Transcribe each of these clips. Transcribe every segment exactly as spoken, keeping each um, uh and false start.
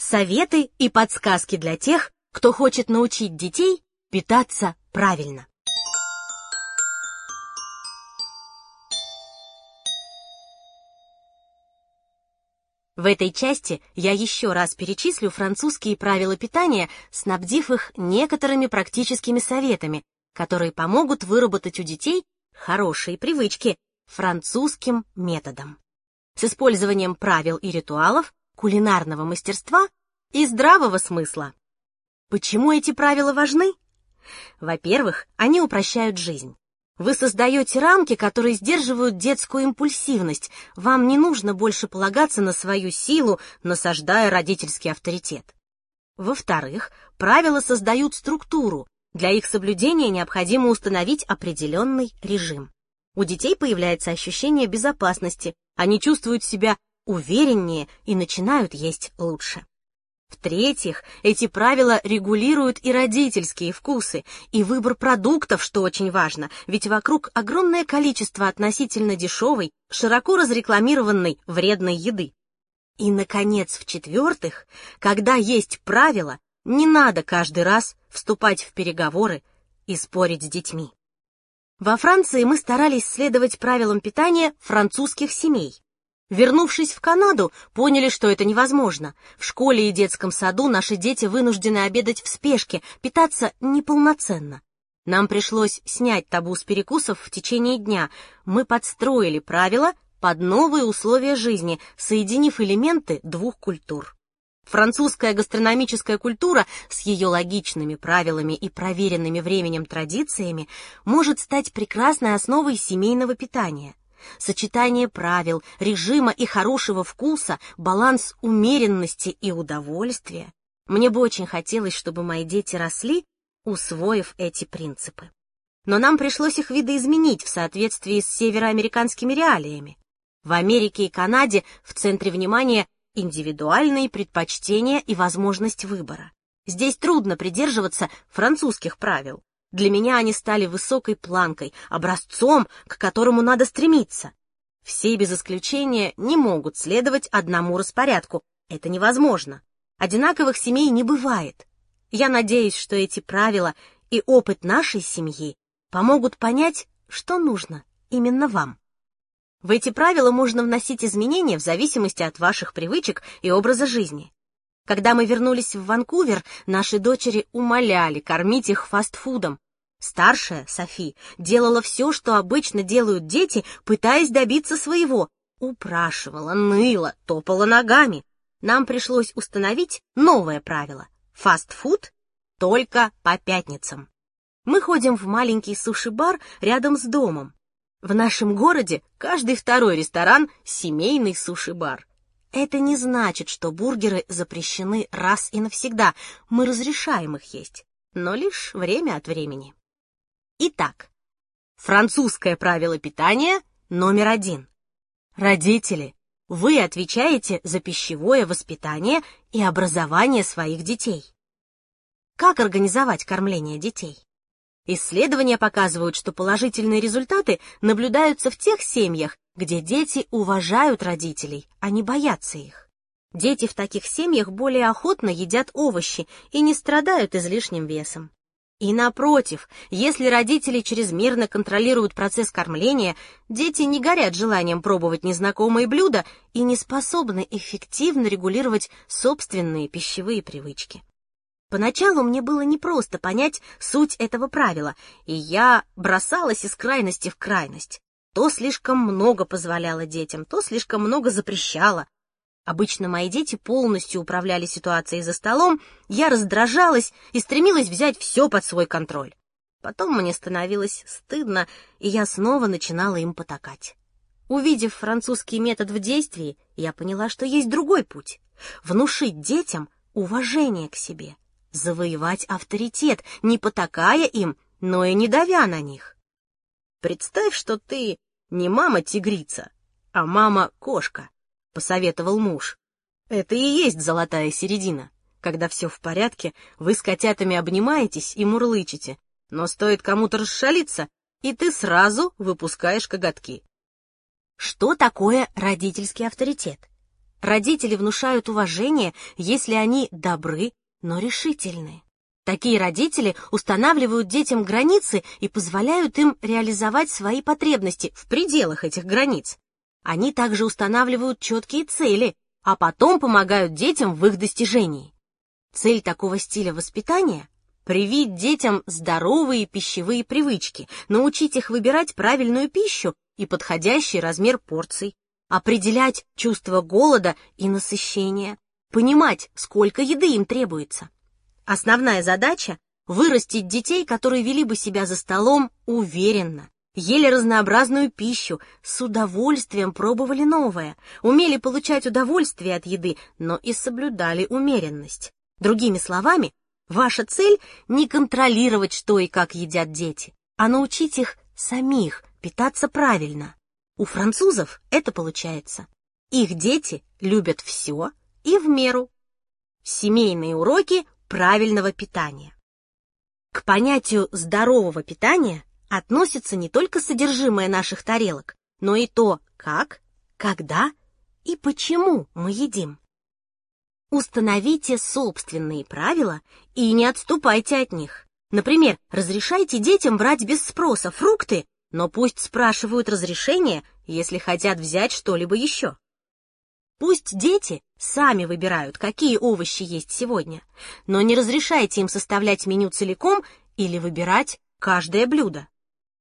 Советы и подсказки для тех, кто хочет научить детей питаться правильно. В этой части я еще раз перечислю французские правила питания, снабдив их некоторыми практическими советами, которые помогут выработать у детей хорошие привычки французским методом, с использованием правил и ритуалов, кулинарного мастерства и здравого смысла. Почему эти правила важны? Во-первых, они упрощают жизнь. Вы создаете рамки, которые сдерживают детскую импульсивность. Вам не нужно больше полагаться на свою силу, насаждая родительский авторитет. Во-вторых, правила создают структуру. Для их соблюдения необходимо установить определенный режим. У детей появляется ощущение безопасности, они чувствуют себя увереннее и начинают есть лучше. В-третьих, эти правила регулируют и родительские вкусы, и выбор продуктов, что очень важно, ведь вокруг огромное количество относительно дешевой, широко разрекламированной вредной еды. И, наконец, в-четвертых, когда есть правила, не надо каждый раз вступать в переговоры и спорить с детьми. Во Франции мы старались следовать правилам питания французских семей. Вернувшись в Канаду, поняли, что это невозможно. В школе и детском саду наши дети вынуждены обедать в спешке, питаться неполноценно. Нам пришлось снять табу с перекусов в течение дня. Мы подстроили правила под новые условия жизни, соединив элементы двух культур. Французская гастрономическая культура с ее логичными правилами и проверенными временем традициями может стать прекрасной основой семейного питания. Сочетание правил, режима и хорошего вкуса, баланс умеренности и удовольствия. Мне бы очень хотелось, чтобы мои дети росли, усвоив эти принципы. Но нам пришлось их видоизменить в соответствии с североамериканскими реалиями. В Америке и Канаде в центре внимания индивидуальные предпочтения и возможность выбора. Здесь трудно придерживаться французских правил. Для меня они стали высокой планкой, образцом, к которому надо стремиться. Все без исключения не могут следовать одному распорядку. Это невозможно. Одинаковых семей не бывает. Я надеюсь, что эти правила и опыт нашей семьи помогут понять, что нужно именно вам. В эти правила можно вносить изменения в зависимости от ваших привычек и образа жизни. Когда мы вернулись в Ванкувер, наши дочери умоляли кормить их фастфудом. Старшая, Софи, делала все, что обычно делают дети, пытаясь добиться своего. Упрашивала, ныла, топала ногами. Нам пришлось установить новое правило. Фастфуд только по пятницам. Мы ходим в маленький суши-бар рядом с домом. В нашем городе каждый второй ресторан — семейный суши-бар. Это не значит, что бургеры запрещены раз и навсегда. Мы разрешаем их есть, но лишь время от времени. Итак, французское правило питания номер один. Родители, вы отвечаете за пищевое воспитание и образование своих детей. Как организовать кормление детей? Исследования показывают, что положительные результаты наблюдаются в тех семьях, где дети уважают родителей, а не боятся их. Дети в таких семьях более охотно едят овощи и не страдают излишним весом. И напротив, если родители чрезмерно контролируют процесс кормления, дети не горят желанием пробовать незнакомые блюда и не способны эффективно регулировать собственные пищевые привычки. Поначалу мне было непросто понять суть этого правила, и я бросалась из крайности в крайность. То слишком много позволяла детям, то слишком много запрещала. Обычно мои дети полностью управляли ситуацией за столом, я раздражалась и стремилась взять все под свой контроль. Потом мне становилось стыдно, и я снова начинала им потакать. Увидев французский метод в действии, я поняла, что есть другой путь — внушить детям уважение к себе, завоевать авторитет, не потакая им, но и не давя на них. «Представь, что ты не мама-тигрица, а мама-кошка», — посоветовал муж. «Это и есть золотая середина. Когда все в порядке, вы с котятами обнимаетесь и мурлычете, но стоит кому-то расшалиться, и ты сразу выпускаешь коготки». Что такое родительский авторитет? Родители внушают уважение, если они добры, но решительны. Такие родители устанавливают детям границы и позволяют им реализовать свои потребности в пределах этих границ. Они также устанавливают четкие цели, а потом помогают детям в их достижении. Цель такого стиля воспитания – привить детям здоровые пищевые привычки, научить их выбирать правильную пищу и подходящий размер порций, определять чувство голода и насыщения, понимать, сколько еды им требуется. Основная задача – вырастить детей, которые вели бы себя за столом уверенно, ели разнообразную пищу, с удовольствием пробовали новое, умели получать удовольствие от еды, но и соблюдали умеренность. Другими словами, ваша цель – не контролировать, что и как едят дети, а научить их самих питаться правильно. У французов это получается. Их дети любят все и в меру. Семейные уроки правильного питания. К понятию здорового питания относится не только содержимое наших тарелок, но и то, как, когда и почему мы едим. Установите собственные правила и не отступайте от них. Например, разрешайте детям брать без спроса фрукты, но пусть спрашивают разрешения, если хотят взять что-либо еще. Пусть дети сами выбирают, какие овощи есть сегодня, но не разрешайте им составлять меню целиком или выбирать каждое блюдо.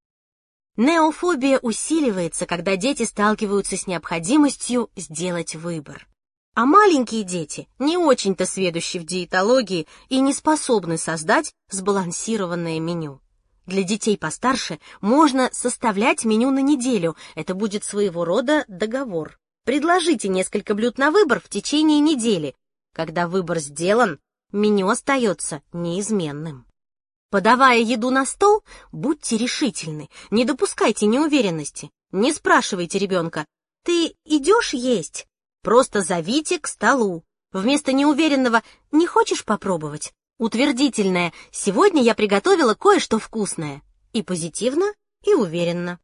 Неофобия усиливается, когда дети сталкиваются с необходимостью сделать выбор. А маленькие дети не очень-то сведущи в диетологии и не способны создать сбалансированное меню. Для детей постарше можно составлять меню на неделю, это будет своего рода договор. Предложите несколько блюд на выбор в течение недели. Когда выбор сделан, меню остается неизменным. Подавая еду на стол, будьте решительны, не допускайте неуверенности. Не спрашивайте ребенка: «Ты идешь есть?» Просто зовите к столу. Вместо неуверенного «Не хочешь попробовать?» Утвердительное «Сегодня я приготовила кое-что вкусное». И позитивно, и уверенно.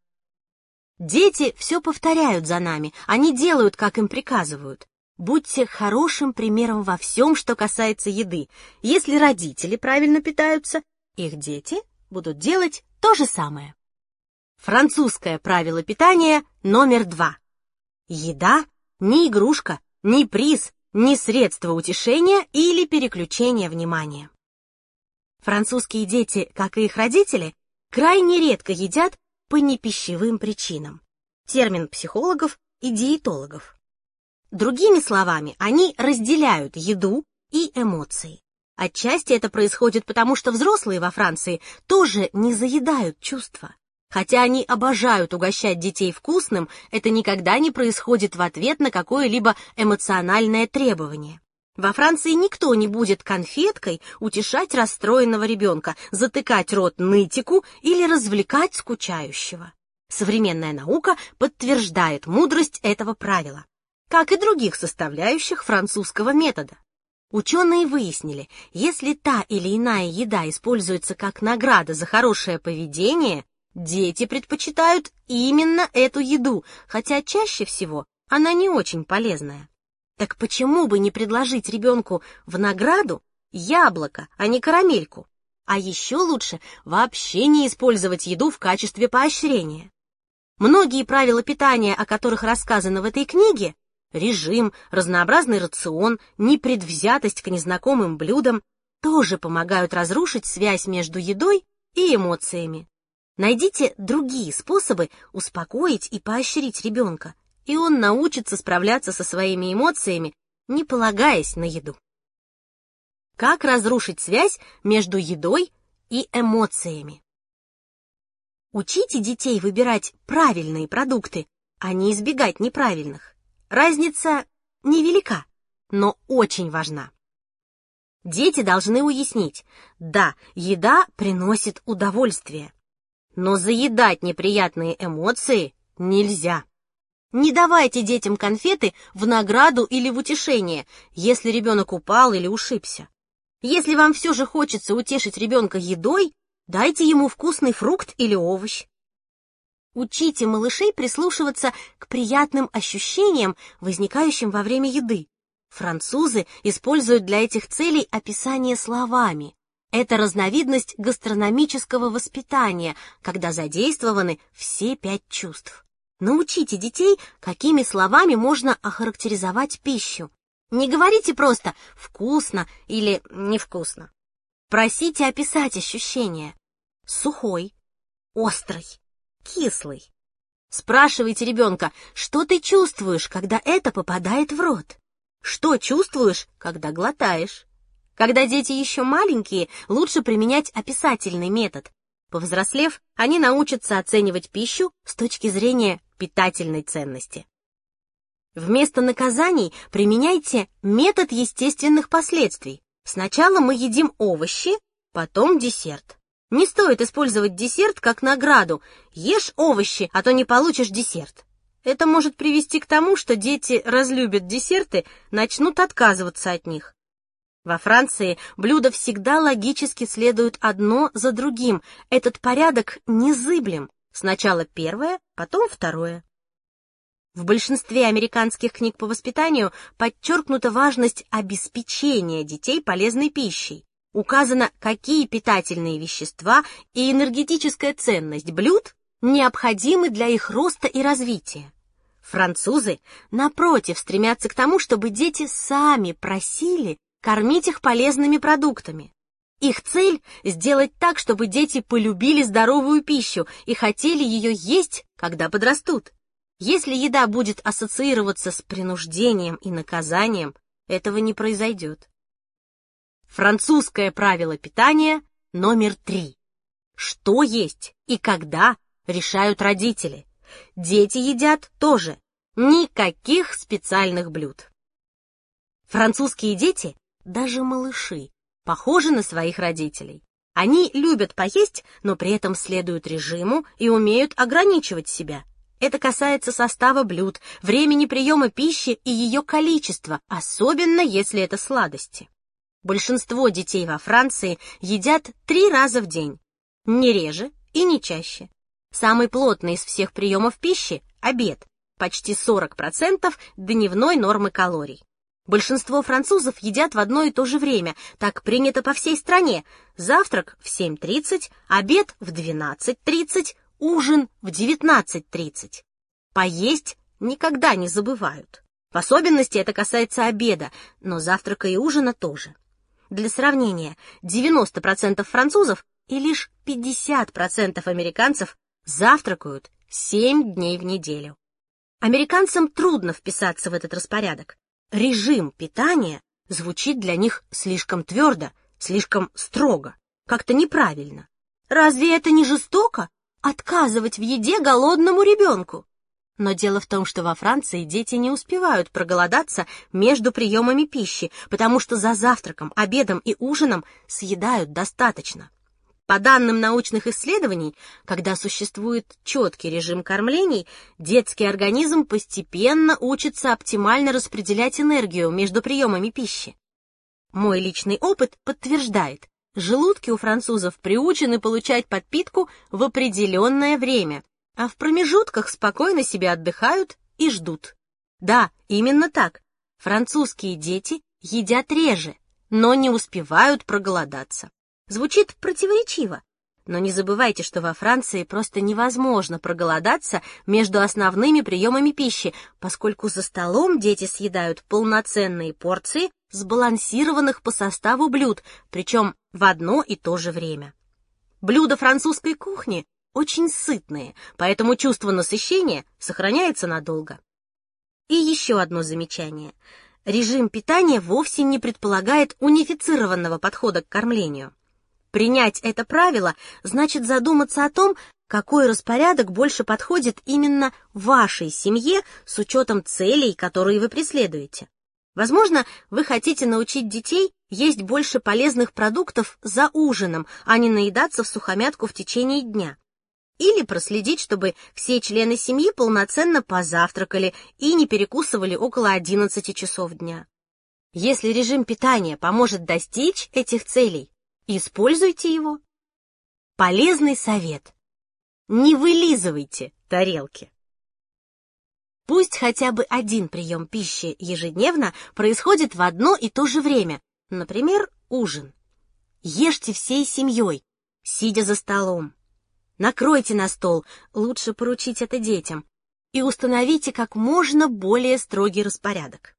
Дети все повторяют за нами, они делают, как им приказывают. Будьте хорошим примером во всем, что касается еды. Если родители правильно питаются, их дети будут делать то же самое. Французское правило питания номер два. Еда не игрушка, не приз, не средство утешения или переключения внимания. Французские дети, как и их родители, крайне редко едят по непищевым причинам. Термин психологов и диетологов. Другими словами, они разделяют еду и эмоции. Отчасти это происходит потому, что взрослые во Франции тоже не заедают чувства. Хотя они обожают угощать детей вкусным, это никогда не происходит в ответ на какое-либо эмоциональное требование. Во Франции никто не будет конфеткой утешать расстроенного ребенка, затыкать рот нытику или развлекать скучающего. Современная наука подтверждает мудрость этого правила, как и других составляющих французского метода. Ученые выяснили, если та или иная еда используется как награда за хорошее поведение, дети предпочитают именно эту еду, хотя чаще всего она не очень полезная. Так почему бы не предложить ребенку в награду яблоко, а не карамельку? А еще лучше вообще не использовать еду в качестве поощрения. Многие правила питания, о которых рассказано в этой книге, режим, разнообразный рацион, непредвзятость к незнакомым блюдам, тоже помогают разрушить связь между едой и эмоциями. Найдите другие способы успокоить и поощрить ребенка, и он научится справляться со своими эмоциями, не полагаясь на еду. Как разрушить связь между едой и эмоциями? Учите детей выбирать правильные продукты, а не избегать неправильных. Разница невелика, но очень важна. Дети должны уяснить: да, еда приносит удовольствие, но заедать неприятные эмоции нельзя. Не давайте детям конфеты в награду или в утешение, если ребенок упал или ушибся. Если вам все же хочется утешить ребенка едой, дайте ему вкусный фрукт или овощ. Учите малышей прислушиваться к приятным ощущениям, возникающим во время еды. Французы используют для этих целей описание словами. Это разновидность гастрономического воспитания, когда задействованы все пять чувств. Научите детей, какими словами можно охарактеризовать пищу. Не говорите просто «вкусно» или «невкусно». Просите описать ощущения. Сухой, острый, кислый. Спрашивайте ребенка, что ты чувствуешь, когда это попадает в рот? Что чувствуешь, когда глотаешь? Когда дети еще маленькие, лучше применять описательный метод. Повзрослев, они научатся оценивать пищу с точки зрения питательной ценности. Вместо наказаний применяйте метод естественных последствий. Сначала мы едим овощи, потом десерт. Не стоит использовать десерт как награду. Ешь овощи, а то не получишь десерт. Это может привести к тому, что дети разлюбят десерты, начнут отказываться от них. Во Франции блюда всегда логически следуют одно за другим. Этот порядок незыблем. Сначала первое, потом второе. В большинстве американских книг по воспитанию подчеркнута важность обеспечения детей полезной пищей. Указано, какие питательные вещества и энергетическая ценность блюд необходимы для их роста и развития. Французы, напротив, стремятся к тому, чтобы дети сами просили кормить их полезными продуктами. Их цель – сделать так, чтобы дети полюбили здоровую пищу и хотели ее есть, когда подрастут. Если еда будет ассоциироваться с принуждением и наказанием, этого не произойдет. Французское правило питания номер три. Что есть и когда решают родители. Дети едят тоже. Никаких специальных блюд. Французские дети, даже малыши, похожи на своих родителей. Они любят поесть, но при этом следуют режиму и умеют ограничивать себя. Это касается состава блюд, времени приема пищи и ее количества, особенно если это сладости. Большинство детей во Франции едят три раза в день, не реже и не чаще. Самый плотный из всех приемов пищи – обед, почти сорок процентов дневной нормы калорий. Большинство французов едят в одно и то же время, так принято по всей стране. Завтрак в семь тридцать, обед в двенадцать тридцать, ужин в девятнадцать тридцать. Поесть никогда не забывают. В особенности это касается обеда, но завтрака и ужина тоже. Для сравнения, девяносто процентов французов и лишь пятьдесят процентов американцев завтракают семь дней в неделю. Американцам трудно вписаться в этот распорядок. Режим питания звучит для них слишком твердо, слишком строго, как-то неправильно. Разве это не жестоко? Отказывать в еде голодному ребенку? Но дело в том, что во Франции дети не успевают проголодаться между приемами пищи, потому что за завтраком, обедом и ужином съедают достаточно. По данным научных исследований, когда существует четкий режим кормлений, детский организм постепенно учится оптимально распределять энергию между приемами пищи. Мой личный опыт подтверждает, желудки у французов приучены получать подпитку в определенное время, а в промежутках спокойно себе отдыхают и ждут. Да, именно так. Французские дети едят реже, но не успевают проголодаться. Звучит противоречиво, но не забывайте, что во Франции просто невозможно проголодаться между основными приемами пищи, поскольку за столом дети съедают полноценные порции сбалансированных по составу блюд, причем в одно и то же время. Блюда французской кухни очень сытные, поэтому чувство насыщения сохраняется надолго. И еще одно замечание. Режим питания вовсе не предполагает унифицированного подхода к кормлению. Принять это правило значит задуматься о том, какой распорядок больше подходит именно вашей семье с учетом целей, которые вы преследуете. Возможно, вы хотите научить детей есть больше полезных продуктов за ужином, а не наедаться всухомятку в течение дня. Или проследить, чтобы все члены семьи полноценно позавтракали и не перекусывали около одиннадцати часов дня. Если режим питания поможет достичь этих целей, используйте его. Полезный совет. Не вылизывайте тарелке. Пусть хотя бы один прием пищи ежедневно происходит в одно и то же время, например, ужин. Ешьте всей семьей, сидя за столом. Накройте на стол, лучше поручить это детям, и установите как можно более строгий распорядок.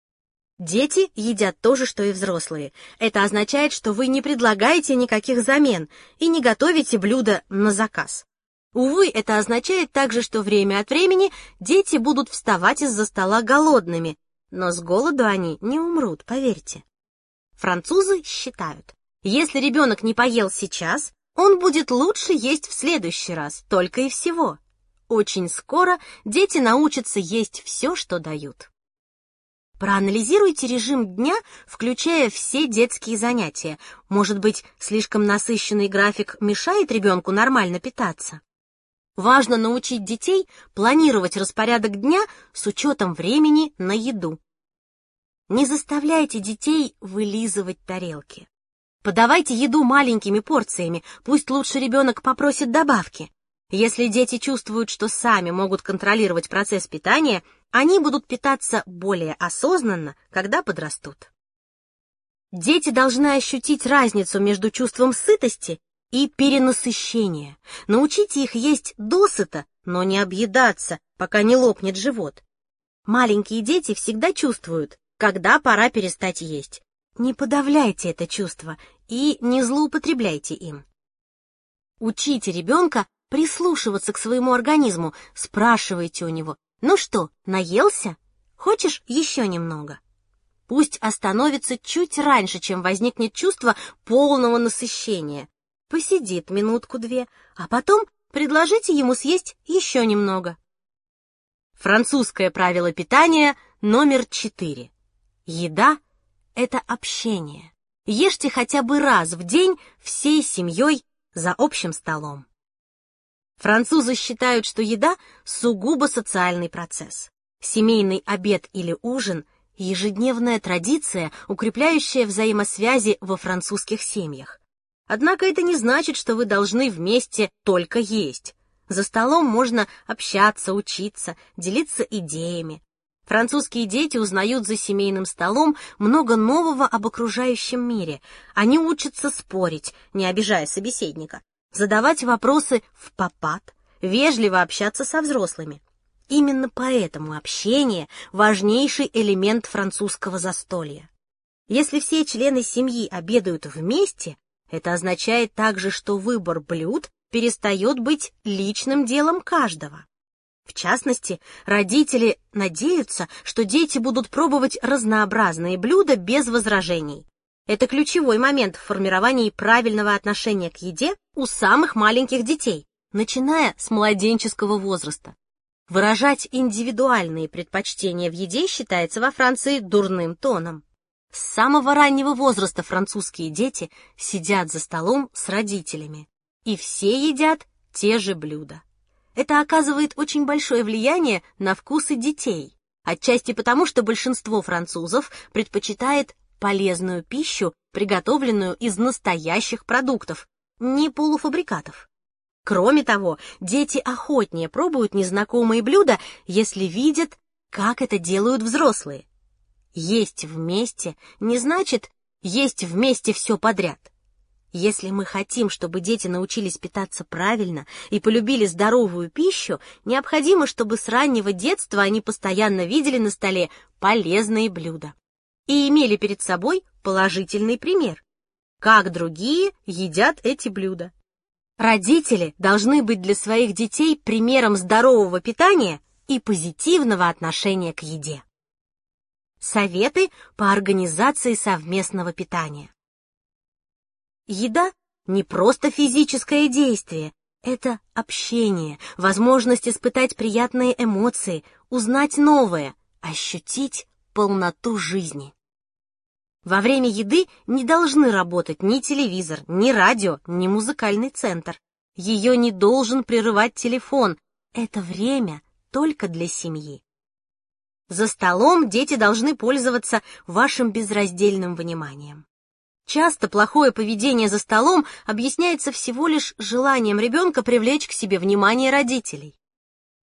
Дети едят то же, что и взрослые. Это означает, что вы не предлагаете никаких замен и не готовите блюда на заказ. Увы, это означает также, что время от времени дети будут вставать из-за стола голодными, но с голоду они не умрут, поверьте. Французы считают, если ребенок не поел сейчас, он будет лучше есть в следующий раз, только и всего. Очень скоро дети научатся есть все, что дают. Проанализируйте режим дня, включая все детские занятия. Может быть, слишком насыщенный график мешает ребенку нормально питаться? Важно научить детей планировать распорядок дня с учетом времени на еду. Не заставляйте детей вылизывать тарелки. Подавайте еду маленькими порциями, пусть лучше ребенок попросит добавки. Если дети чувствуют, что сами могут контролировать процесс питания, они будут питаться более осознанно, когда подрастут. Дети должны ощутить разницу между чувством сытости и перенасыщения. Научите их есть досыта, но не объедаться, пока не лопнет живот. Маленькие дети всегда чувствуют, когда пора перестать есть. Не подавляйте это чувство и не злоупотребляйте им. Учите ребенка прислушиваться к своему организму, спрашивайте у него: «Ну что, наелся? Хочешь еще немного?» Пусть остановится чуть раньше, чем возникнет чувство полного насыщения. Посидит минутку-две, а потом предложите ему съесть еще немного. Французское правило питания номер четыре. Еда — это общение. Ешьте хотя бы раз в день всей семьей за общим столом. Французы считают, что еда — сугубо социальный процесс. Семейный обед или ужин — ежедневная традиция, укрепляющая взаимосвязи во французских семьях. Однако это не значит, что вы должны вместе только есть. За столом можно общаться, учиться, делиться идеями. Французские дети узнают за семейным столом много нового об окружающем мире. Они учатся спорить, не обижая собеседника, задавать вопросы впопад, вежливо общаться со взрослыми. Именно поэтому общение – важнейший элемент французского застолья. Если все члены семьи обедают вместе, это означает также, что выбор блюд перестает быть личным делом каждого. В частности, родители надеются, что дети будут пробовать разнообразные блюда без возражений. Это ключевой момент в формировании правильного отношения к еде у самых маленьких детей, начиная с младенческого возраста. Выражать индивидуальные предпочтения в еде считается во Франции дурным тоном. С самого раннего возраста французские дети сидят за столом с родителями, и все едят те же блюда. Это оказывает очень большое влияние на вкусы детей, отчасти потому, что большинство французов предпочитает полезную пищу, приготовленную из настоящих продуктов, не полуфабрикатов. Кроме того, дети охотнее пробуют незнакомые блюда, если видят, как это делают взрослые. Есть вместе не значит есть вместе все подряд. Если мы хотим, чтобы дети научились питаться правильно и полюбили здоровую пищу, необходимо, чтобы с раннего детства они постоянно видели на столе полезные блюда и имели перед собой положительный пример, как другие едят эти блюда. Родители должны быть для своих детей примером здорового питания и позитивного отношения к еде. Советы по организации совместного питания. Еда — не просто физическое действие, это общение, возможность испытать приятные эмоции, узнать новое, ощутить полноту жизни. Во время еды не должны работать ни телевизор, ни радио, ни музыкальный центр. Ее не должен прерывать телефон. Это время только для семьи. За столом дети должны пользоваться вашим безраздельным вниманием. Часто плохое поведение за столом объясняется всего лишь желанием ребенка привлечь к себе внимание родителей.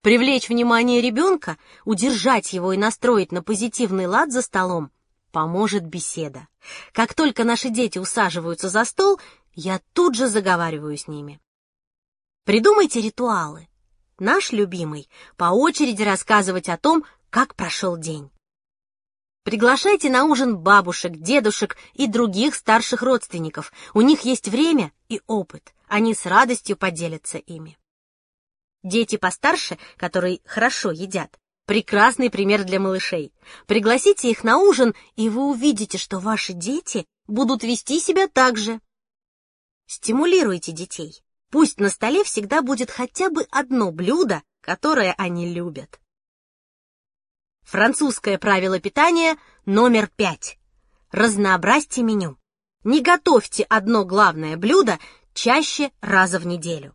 Привлечь внимание ребенка, удержать его и настроить на позитивный лад за столом поможет беседа. Как только наши дети усаживаются за стол, я тут же заговариваю с ними. Придумайте ритуалы. Наш любимый — по очереди рассказывать о том, как прошел день. Приглашайте на ужин бабушек, дедушек и других старших родственников. У них есть время и опыт. Они с радостью поделятся ими. Дети постарше, которые хорошо едят, прекрасный пример для малышей. Пригласите их на ужин, и вы увидите, что ваши дети будут вести себя так же. Стимулируйте детей. Пусть на столе всегда будет хотя бы одно блюдо, которое они любят. Французское правило питания номер пять. Разнообразьте меню. Не готовьте одно главное блюдо чаще раза в неделю.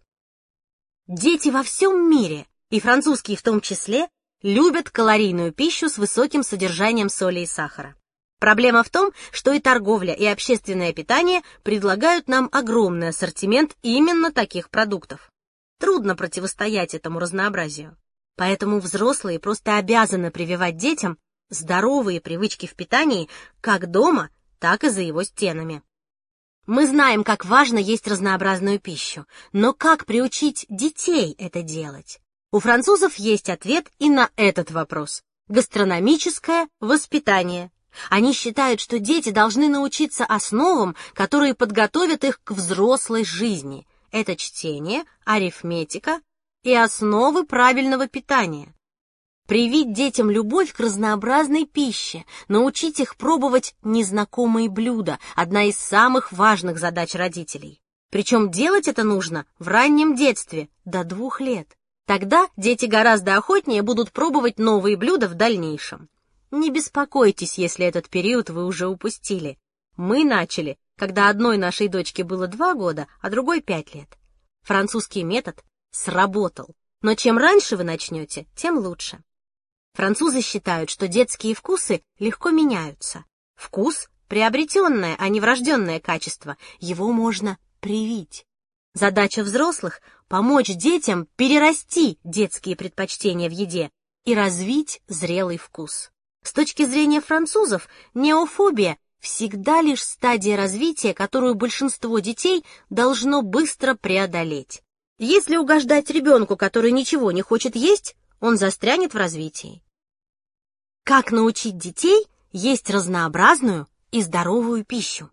Дети во всем мире, и французские в том числе, любят калорийную пищу с высоким содержанием соли и сахара. Проблема в том, что и торговля, и общественное питание предлагают нам огромный ассортимент именно таких продуктов. Трудно противостоять этому разнообразию. Поэтому взрослые просто обязаны прививать детям здоровые привычки в питании как дома, так и за его стенами. Мы знаем, как важно есть разнообразную пищу, но как приучить детей это делать? У французов есть ответ и на этот вопрос – гастрономическое воспитание. Они считают, что дети должны научиться основам, которые подготовят их к взрослой жизни. Это чтение, арифметика и основы правильного питания. Привить детям любовь к разнообразной пище, научить их пробовать незнакомые блюда – одна из самых важных задач родителей. Причем делать это нужно в раннем детстве, до двух лет. Тогда дети гораздо охотнее будут пробовать новые блюда в дальнейшем. Не беспокойтесь, если этот период вы уже упустили. Мы начали, когда одной нашей дочке было два года, а другой пять лет. Французский метод сработал, но чем раньше вы начнете, тем лучше. Французы считают, что детские вкусы легко меняются. Вкус — приобретенное, а не врожденное качество, его можно привить. Задача взрослых — помочь детям перерасти детские предпочтения в еде и развить зрелый вкус. С точки зрения французов, неофобия всегда лишь стадия развития, которую большинство детей должно быстро преодолеть. Если угождать ребенку, который ничего не хочет есть, он застрянет в развитии. Как научить детей есть разнообразную и здоровую пищу?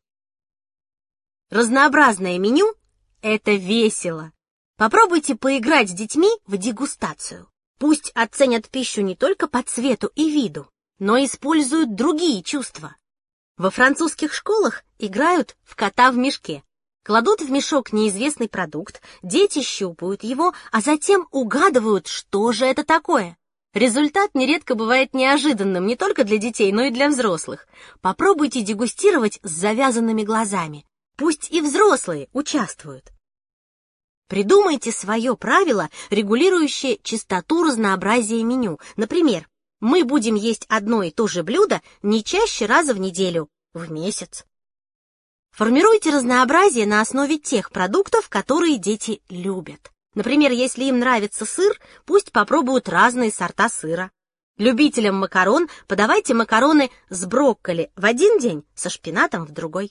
Разнообразное меню – это весело. Попробуйте поиграть с детьми в дегустацию. Пусть оценят пищу не только по цвету и виду, но используют другие чувства. Во французских школах играют в кота в мешке. Кладут в мешок неизвестный продукт, дети щупают его, а затем угадывают, что же это такое. Результат нередко бывает неожиданным не только для детей, но и для взрослых. Попробуйте дегустировать с завязанными глазами. Пусть и взрослые участвуют. Придумайте свое правило, регулирующее частоту разнообразия меню. Например, мы будем есть одно и то же блюдо не чаще раза в неделю, в месяц. Формируйте разнообразие на основе тех продуктов, которые дети любят. Например, если им нравится сыр, пусть попробуют разные сорта сыра. Любителям макарон подавайте макароны с брокколи в один день, со шпинатом в другой.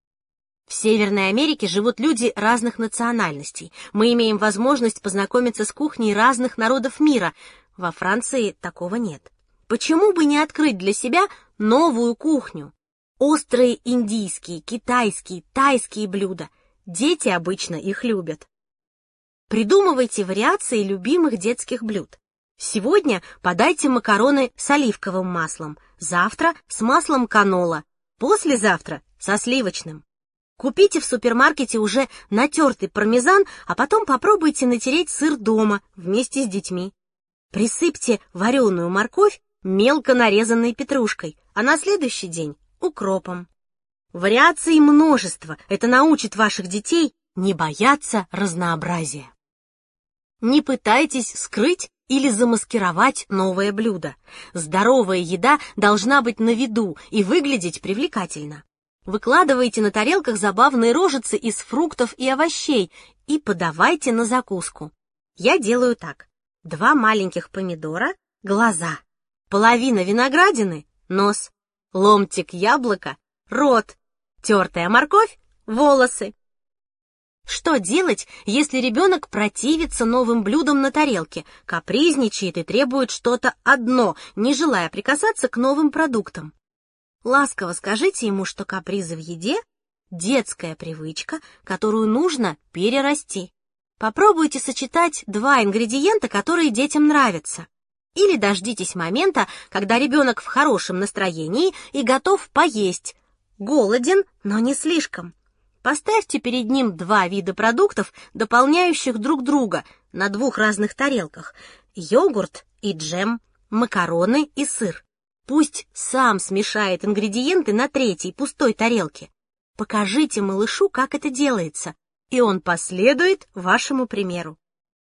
В Северной Америке живут люди разных национальностей. Мы имеем возможность познакомиться с кухней разных народов мира. Во Франции такого нет. Почему бы не открыть для себя новую кухню? Острые индийские, китайские, тайские блюда. Дети обычно их любят. Придумывайте вариации любимых детских блюд. Сегодня подайте макароны с оливковым маслом, завтра с маслом канола, послезавтра со сливочным. Купите в супермаркете уже натертый пармезан, а потом попробуйте натереть сыр дома вместе с детьми. Присыпьте вареную морковь мелко нарезанной петрушкой, а на следующий день укропом. Вариаций множество. Это научит ваших детей не бояться разнообразия. Не пытайтесь скрыть или замаскировать новое блюдо. Здоровая еда должна быть на виду и выглядеть привлекательно. Выкладывайте на тарелках забавные рожицы из фруктов и овощей и подавайте на закуску. Я делаю так. два маленьких помидора — глаза, половина виноградины — нос, ломтик яблока — рот, тертая морковь — волосы. Что делать, если ребенок противится новым блюдам на тарелке, капризничает и требует что-то одно, не желая прикасаться к новым продуктам? Ласково скажите ему, что капризы в еде — детская привычка, которую нужно перерасти. Попробуйте сочетать два ингредиента, которые детям нравятся. Или дождитесь момента, когда ребенок в хорошем настроении и готов поесть, голоден, но не слишком. Поставьте перед ним два вида продуктов, дополняющих друг друга, на двух разных тарелках — йогурт и джем, макароны и сыр. Пусть сам смешает ингредиенты на третьей пустой тарелке. Покажите малышу, как это делается, и он последует вашему примеру.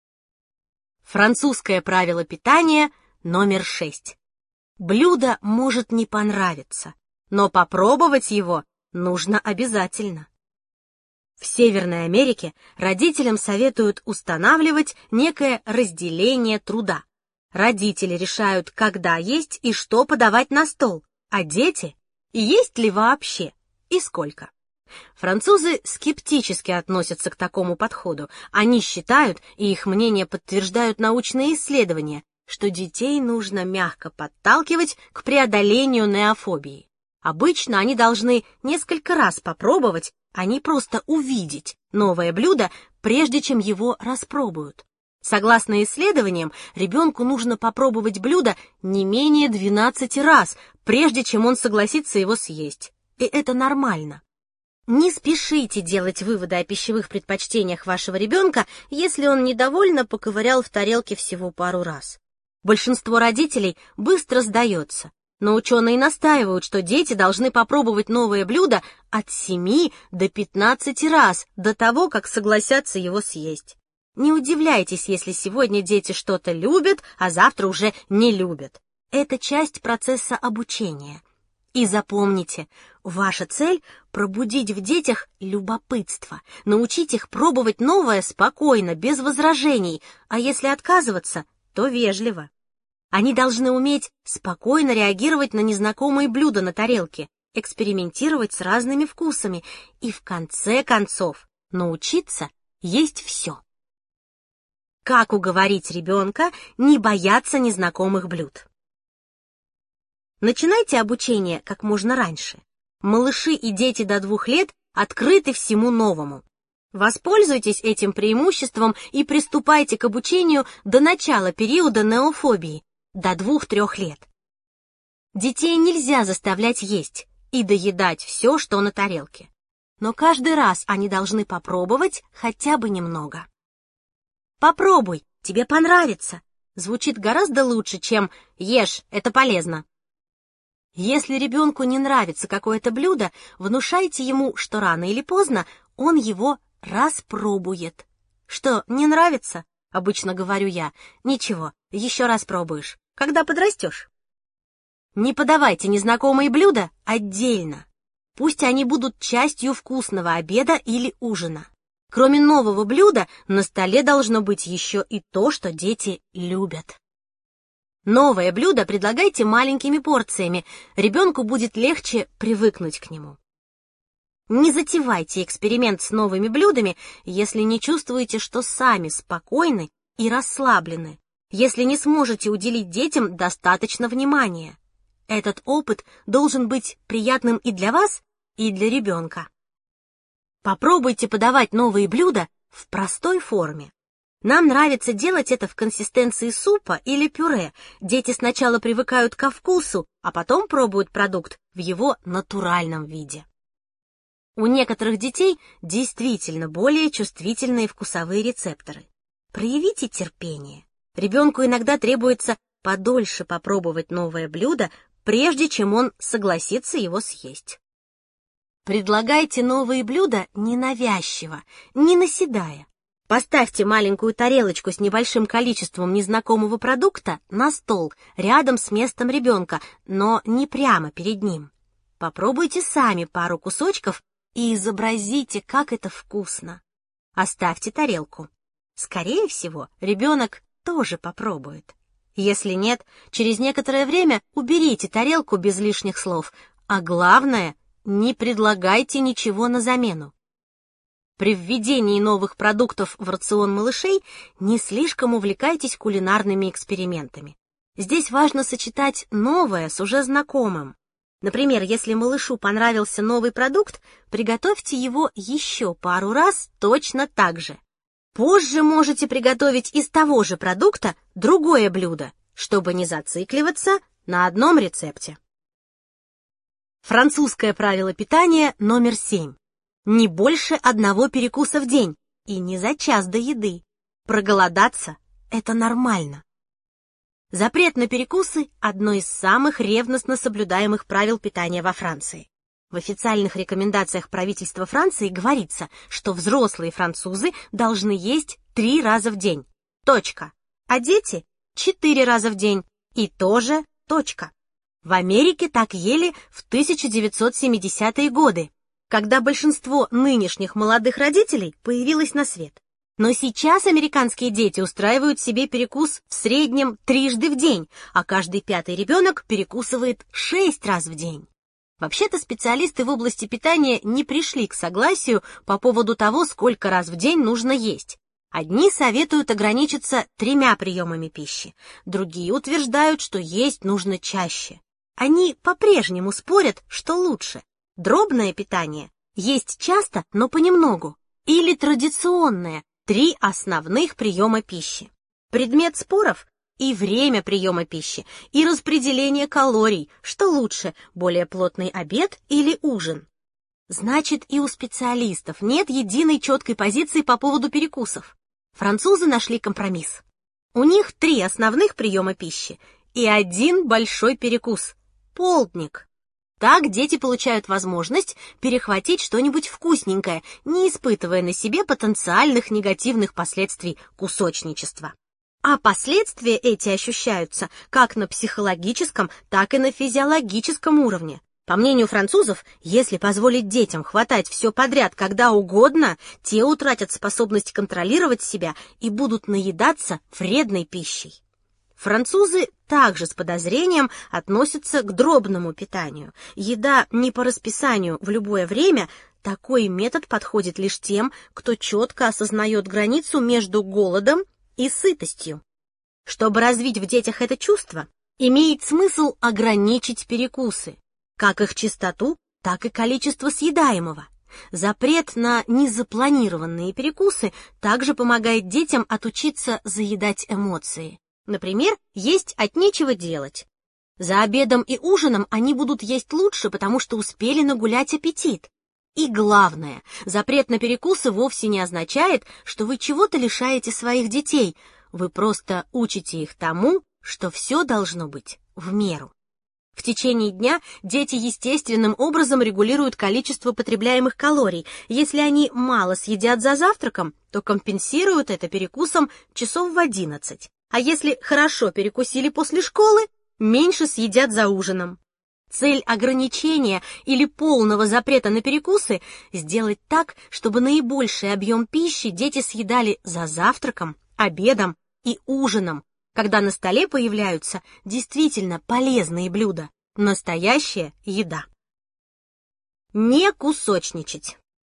Французское правило питания номер шесть. Блюдо может не понравиться, но попробовать его нужно обязательно. В Северной Америке родителям советуют устанавливать некое разделение труда. Родители решают, когда есть и что подавать на стол, а дети — есть ли вообще и сколько. Французы скептически относятся к такому подходу. Они считают, и их мнение подтверждают научные исследования, что детей нужно мягко подталкивать к преодолению неофобии. Обычно они должны несколько раз попробовать, а не просто увидеть новое блюдо, прежде чем его распробуют. Согласно исследованиям, ребенку нужно попробовать блюдо не менее двенадцати раз, прежде чем он согласится его съесть. И это нормально. Не спешите делать выводы о пищевых предпочтениях вашего ребенка, если он недовольно поковырял в тарелке всего пару раз. Большинство родителей быстро сдается, но ученые настаивают, что дети должны попробовать новое блюдо от семи до пятнадцати раз до того, как согласятся его съесть. Не удивляйтесь, если сегодня дети что-то любят, а завтра уже не любят. Это часть процесса обучения. И запомните, ваша цель — пробудить в детях любопытство, научить их пробовать новое спокойно, без возражений, а если отказываться, то вежливо. Они должны уметь спокойно реагировать на незнакомые блюда на тарелке, экспериментировать с разными вкусами и, в конце концов, научиться есть все. Как уговорить ребенка не бояться незнакомых блюд? Начинайте обучение как можно раньше. Малыши и дети до двух лет открыты всему новому. Воспользуйтесь этим преимуществом и приступайте к обучению до начала периода неофобии, до двух-трех лет. Детей нельзя заставлять есть и доедать все, что на тарелке. Но каждый раз они должны попробовать хотя бы немного. «Попробуй, тебе понравится» звучит гораздо лучше, чем «ешь, это полезно». Если ребенку не нравится какое-то блюдо, внушайте ему, что рано или поздно он его распробует. Что, не нравится? Обычно говорю я. Ничего, еще раз пробуешь, когда подрастешь. Не подавайте незнакомые блюда отдельно. Пусть они будут частью вкусного обеда или ужина. Кроме нового блюда, на столе должно быть еще и то, что дети любят. Новое блюдо предлагайте маленькими порциями, ребенку будет легче привыкнуть к нему. Не затевайте эксперимент с новыми блюдами, если не чувствуете, что сами спокойны и расслаблены, если не сможете уделить детям достаточно внимания. Этот опыт должен быть приятным и для вас, и для ребенка. Попробуйте подавать новые блюда в простой форме. Нам нравится делать это в консистенции супа или пюре. Дети сначала привыкают ко вкусу, а потом пробуют продукт в его натуральном виде. У некоторых детей действительно более чувствительные вкусовые рецепторы. Проявите терпение. Ребенку иногда требуется подольше попробовать новое блюдо, прежде чем он согласится его съесть. Предлагайте новые блюда ненавязчиво, не наседая. Поставьте маленькую тарелочку с небольшим количеством незнакомого продукта на стол рядом с местом ребенка, но не прямо перед ним. Попробуйте сами пару кусочков и изобразите, как это вкусно. Оставьте тарелку. Скорее всего, ребенок тоже попробует. Если нет, через некоторое время уберите тарелку без лишних слов, а главное, не предлагайте ничего на замену. При введении новых продуктов в рацион малышей не слишком увлекайтесь кулинарными экспериментами. Здесь важно сочетать новое с уже знакомым. Например, если малышу понравился новый продукт, приготовьте его еще пару раз точно так же. Позже можете приготовить из того же продукта другое блюдо, чтобы не зацикливаться на одном рецепте. Французское правило питания номер семь. Не больше одного перекуса в день и не за час до еды. Проголодаться – это нормально. Запрет на перекусы – одно из самых ревностно соблюдаемых правил питания во Франции. В официальных рекомендациях правительства Франции говорится, что взрослые французы должны есть три раза в день. Точка. А дети – четыре раза в день. И тоже точка. В Америке так ели в тысяча девятьсот семидесятые годы, когда большинство нынешних молодых родителей появилось на свет. Но сейчас американские дети устраивают себе перекус в среднем трижды в день, а каждый пятый ребенок перекусывает шесть раз в день. Вообще-то специалисты в области питания не пришли к согласию по поводу того, сколько раз в день нужно есть. Одни советуют ограничиться тремя приемами пищи, другие утверждают, что есть нужно чаще. Они по-прежнему спорят, что лучше. Дробное питание – есть часто, но понемногу, или традиционное – три основных приема пищи. Предмет споров – и время приема пищи, и распределение калорий, что лучше, более плотный обед или ужин. Значит, и у специалистов нет единой четкой позиции по поводу перекусов. Французы нашли компромисс. У них три основных приема пищи и один большой перекус – полдник. Так дети получают возможность перехватить что-нибудь вкусненькое, не испытывая на себе потенциальных негативных последствий кусочничества. А последствия эти ощущаются как на психологическом, так и на физиологическом уровне. По мнению французов, если позволить детям хватать все подряд когда угодно, те утратят способность контролировать себя и будут наедаться вредной пищей. Французы также с подозрением относятся к дробному питанию. Еда не по расписанию в любое время, такой метод подходит лишь тем, кто четко осознает границу между голодом и сытостью. Чтобы развить в детях это чувство, имеет смысл ограничить перекусы, как их частоту, так и количество съедаемого. Запрет на незапланированные перекусы также помогает детям отучиться заедать эмоции. Например, есть от нечего делать. За обедом и ужином они будут есть лучше, потому что успели нагулять аппетит. И главное, запрет на перекусы вовсе не означает, что вы чего-то лишаете своих детей. Вы просто учите их тому, что все должно быть в меру. В течение дня дети естественным образом регулируют количество потребляемых калорий. Если они мало съедят за завтраком, то компенсируют это перекусом часов в одиннадцать. А если хорошо перекусили после школы, меньше съедят за ужином. Цель ограничения или полного запрета на перекусы – сделать так, чтобы наибольший объем пищи дети съедали за завтраком, обедом и ужином, когда на столе появляются действительно полезные блюда, настоящая еда. Не кусочничать.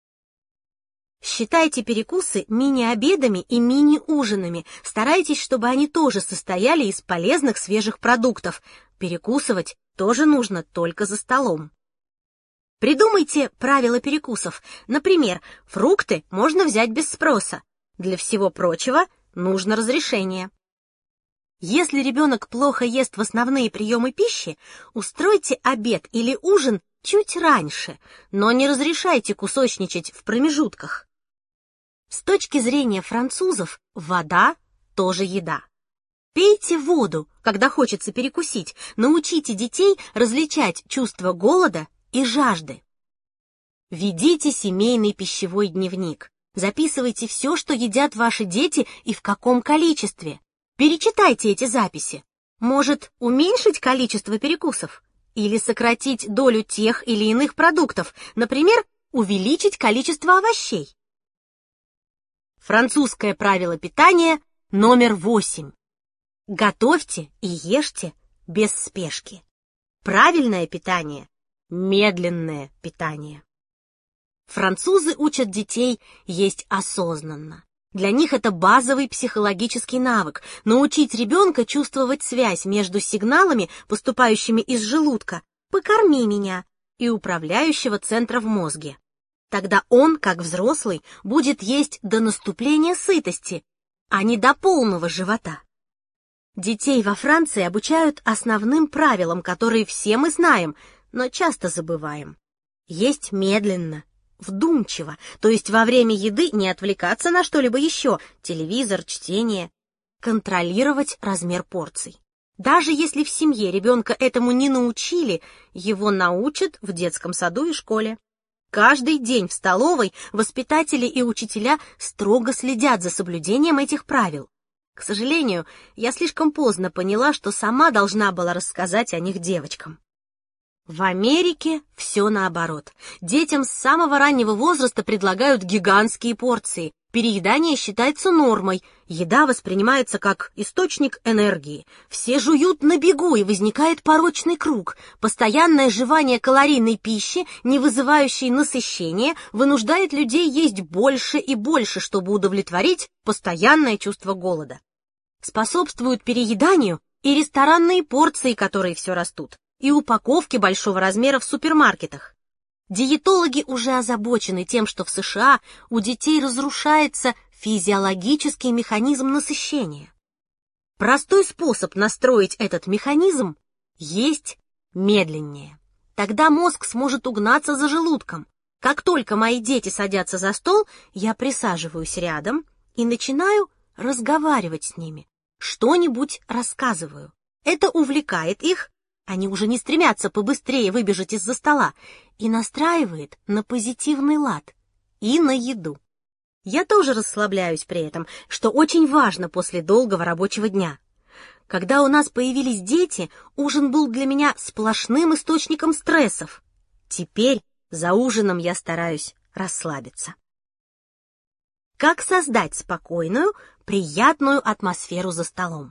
Считайте перекусы мини-обедами и мини-ужинами. Старайтесь, чтобы они тоже состояли из полезных свежих продуктов. Перекусывать тоже нужно только за столом. Придумайте правила перекусов. Например, фрукты можно взять без спроса. Для всего прочего нужно разрешение. Если ребенок плохо ест в основные приемы пищи, устройте обед или ужин чуть раньше, но не разрешайте кусочничать в промежутках. С точки зрения французов, вода тоже еда. Пейте воду, когда хочется перекусить. Научите детей различать чувство голода и жажды. Ведите семейный пищевой дневник. Записывайте все, что едят ваши дети и в каком количестве. Перечитайте эти записи. Может, уменьшить количество перекусов? Или сократить долю тех или иных продуктов, например, увеличить количество овощей. Французское правило питания номер восемь. Готовьте и ешьте без спешки. Правильное питание – медленное питание. Французы учат детей есть осознанно. Для них это базовый психологический навык – научить ребенка чувствовать связь между сигналами, поступающими из желудка «покорми меня» и управляющего центра в мозге. Тогда он, как взрослый, будет есть до наступления сытости, а не до полного живота. Детей во Франции обучают основным правилам, которые все мы знаем, но часто забываем. Есть медленно, вдумчиво, то есть во время еды не отвлекаться на что-либо еще, телевизор, чтение. Контролировать размер порций. Даже если в семье ребенка этому не научили, его научат в детском саду и школе. Каждый день в столовой воспитатели и учителя строго следят за соблюдением этих правил. К сожалению, я слишком поздно поняла, что сама должна была рассказать о них девочкам. В Америке все наоборот. Детям с самого раннего возраста предлагают гигантские порции. Переедание считается нормой. Еда воспринимается как источник энергии. Все жуют на бегу, и возникает порочный круг. Постоянное жевание калорийной пищи, не вызывающей насыщения, вынуждает людей есть больше и больше, чтобы удовлетворить постоянное чувство голода. Способствуют перееданию и ресторанные порции, которые все растут, и упаковки большого размера в супермаркетах. Диетологи уже озабочены тем, что в США у детей разрушается физиологический механизм насыщения. Простой способ настроить этот механизм – есть медленнее. Тогда мозг сможет угнаться за желудком. Как только мои дети садятся за стол, я присаживаюсь рядом и начинаю разговаривать с ними, что-нибудь рассказываю. Это увлекает их, они уже не стремятся побыстрее выбежать из-за стола, и настраивает на позитивный лад и на еду. Я тоже расслабляюсь при этом, что очень важно после долгого рабочего дня. Когда у нас появились дети, ужин был для меня сплошным источником стрессов. Теперь за ужином я стараюсь расслабиться. Как создать спокойную, приятную атмосферу за столом?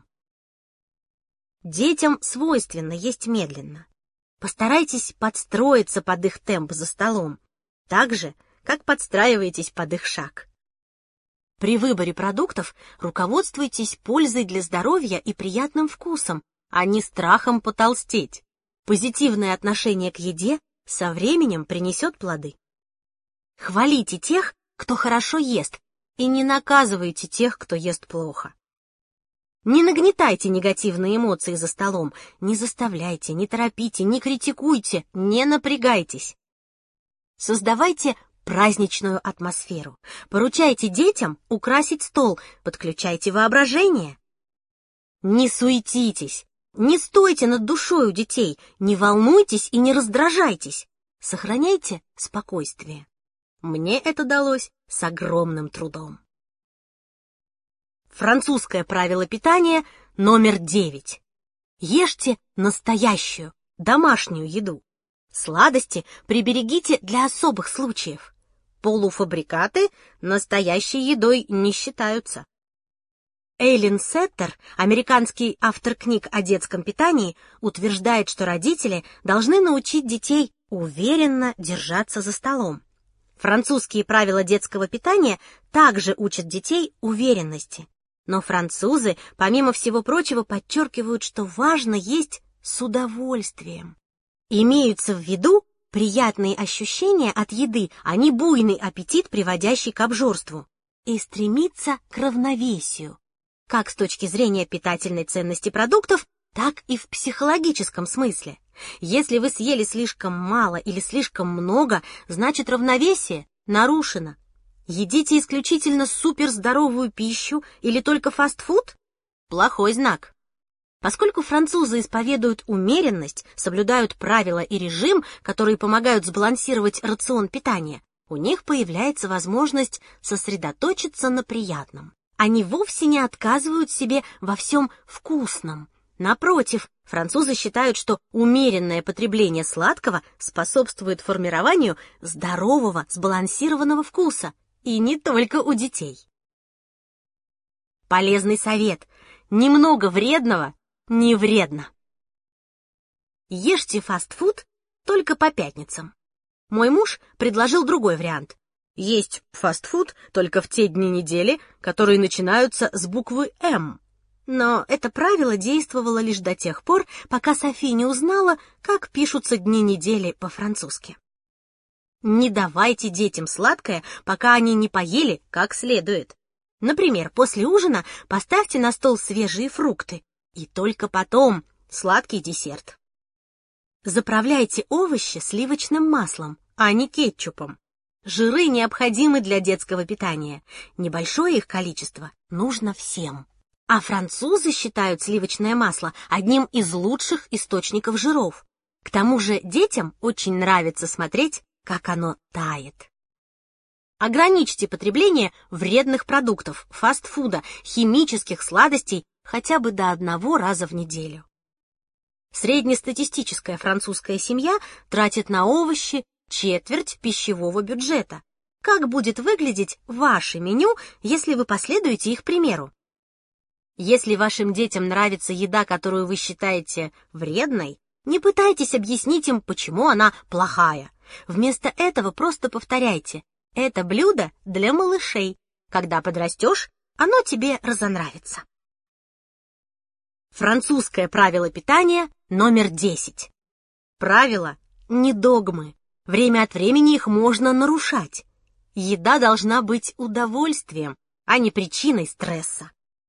Детям свойственно есть медленно. Постарайтесь подстроиться под их темп за столом, так же, как подстраиваетесь под их шаг. При выборе продуктов руководствуйтесь пользой для здоровья и приятным вкусом, а не страхом потолстеть. Позитивное отношение к еде со временем принесет плоды. Хвалите тех, кто хорошо ест, и не наказывайте тех, кто ест плохо. Не нагнетайте негативные эмоции за столом, не заставляйте, не торопите, не критикуйте, не напрягайтесь. Создавайте праздничную атмосферу. Поручайте детям украсить стол, подключайте воображение. Не суетитесь, не стойте над душой у детей, не волнуйтесь и не раздражайтесь. Сохраняйте спокойствие. Мне это далось с огромным трудом. Французское правило питания номер девять. Ешьте настоящую, домашнюю еду. Сладости приберегите для особых случаев. Полуфабрикаты настоящей едой не считаются. Эйлин Сеттер, американский автор книг о детском питании, утверждает, что родители должны научить детей уверенно держаться за столом. Французские правила детского питания также учат детей уверенности. Но французы, помимо всего прочего, подчеркивают, что важно есть с удовольствием. Имеются в виду приятные ощущения от еды, а не буйный аппетит, приводящий к обжорству, и стремиться к равновесию, как с точки зрения питательной ценности продуктов, так и в психологическом смысле. Если вы съели слишком мало или слишком много, значит равновесие нарушено. Едите исключительно суперздоровую пищу или только фастфуд? Плохой знак. Поскольку французы исповедуют умеренность, соблюдают правила и режим, которые помогают сбалансировать рацион питания, у них появляется возможность сосредоточиться на приятном. Они вовсе не отказывают себе во всем вкусном. Напротив, французы считают, что умеренное потребление сладкого способствует формированию здорового, сбалансированного вкуса. И не только у детей. Полезный совет. немного вредного не вредно. Ешьте фастфуд только по пятницам. Мой муж предложил другой вариант. Есть фастфуд только в те дни недели, которые начинаются с буквы «М». Но это правило действовало лишь до тех пор, пока Софи не узнала, как пишутся дни недели по-французски. Не давайте детям сладкое, пока они не поели как следует. Например, после ужина поставьте на стол свежие фрукты, и только потом сладкий десерт. Заправляйте овощи сливочным маслом, а не кетчупом. Жиры необходимы для детского питания. Небольшое их количество нужно всем. А французы считают сливочное масло одним из лучших источников жиров. К тому же детям очень нравится смотреть, как оно тает. Ограничьте потребление вредных продуктов, фастфуда, химических сладостей хотя бы до одного раза в неделю. Среднестатистическая французская семья тратит на овощи четверть пищевого бюджета. Как будет выглядеть ваше меню, если вы последуете их примеру? Если вашим детям нравится еда, которую вы считаете вредной, не пытайтесь объяснить им, почему она плохая. Вместо этого просто повторяйте: это блюдо для малышей. Когда подрастешь, оно тебе разонравится. Французское правило питания номер десять. Правила не догмы. Время от времени их можно нарушать. Еда должна быть удовольствием, а не причиной стресса.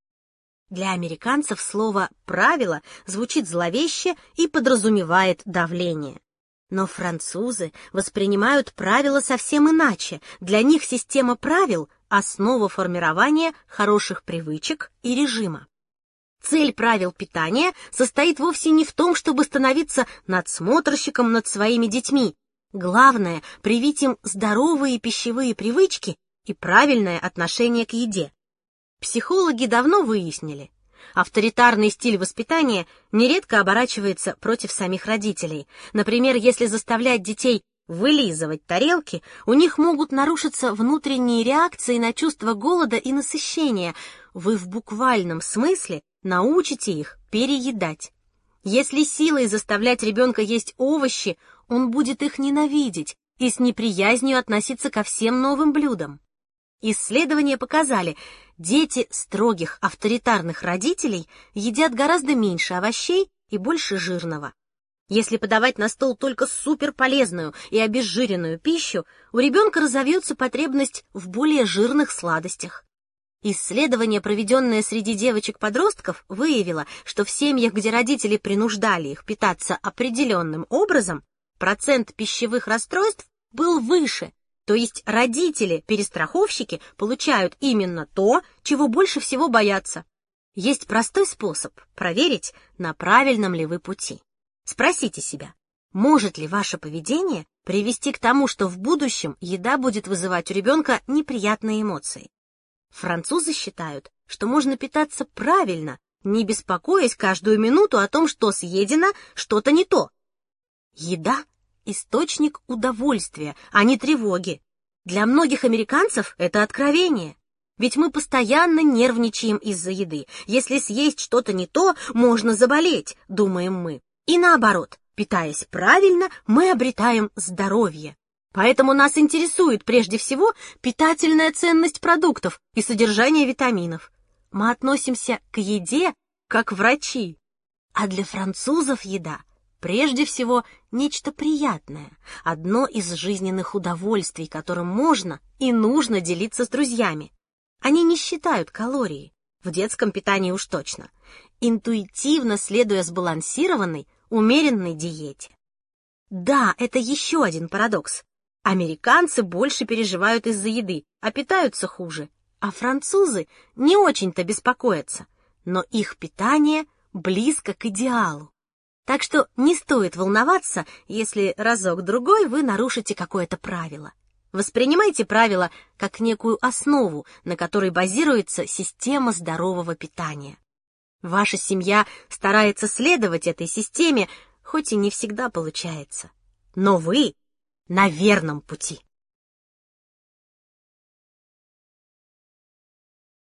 Для американцев слово «правило» звучит зловеще и подразумевает давление. Но французы воспринимают правила совсем иначе. Для них система правил — основа формирования хороших привычек и режима. Цель правил питания состоит вовсе не в том, чтобы становиться надсмотрщиком над своими детьми. Главное — привить им здоровые пищевые привычки и правильное отношение к еде. Психологи давно выяснили, авторитарный стиль воспитания нередко оборачивается против самих родителей. Например, если заставлять детей вылизывать тарелки, у них могут нарушиться внутренние реакции на чувство голода и насыщения. Вы в буквальном смысле научите их переедать. Если силой заставлять ребенка есть овощи, он будет их ненавидеть и с неприязнью относиться ко всем новым блюдам. Исследования показали, дети строгих авторитарных родителей едят гораздо меньше овощей и больше жирного. Если подавать на стол только суперполезную и обезжиренную пищу, у ребенка разовьется потребность в более жирных сладостях. Исследование, проведенное среди девочек-подростков, выявило, что в семьях, где родители принуждали их питаться определенным образом, процент пищевых расстройств был выше. То есть родители-перестраховщики получают именно то, чего больше всего боятся. Есть простой способ проверить, на правильном ли вы пути. Спросите себя, может ли ваше поведение привести к тому, что в будущем еда будет вызывать у ребенка неприятные эмоции. Французы считают, что можно питаться правильно, не беспокоясь каждую минуту о том, что съедено, что-то не то. Еда — источник удовольствия, а не тревоги. Для многих американцев это откровение. Ведь мы постоянно нервничаем из-за еды. Если съесть что-то не то, можно заболеть, думаем мы. И наоборот, питаясь правильно, мы обретаем здоровье. Поэтому нас интересует прежде всего питательная ценность продуктов и содержание витаминов. Мы относимся к еде как врачи. А для французов еда прежде всего нечто приятное, одно из жизненных удовольствий, которым можно и нужно делиться с друзьями. Они не считают калории, в детском питании уж точно, интуитивно следуя сбалансированной, умеренной диете. Да, это еще один парадокс. Американцы больше переживают из-за еды, а питаются хуже, а французы не очень-то беспокоятся, но их питание близко к идеалу. Так что не стоит волноваться, если разок-другой вы нарушите какое-то правило. Воспринимайте правила как некую основу, на которой базируется система здорового питания. Ваша семья старается следовать этой системе, хоть и не всегда получается. Но вы на верном пути.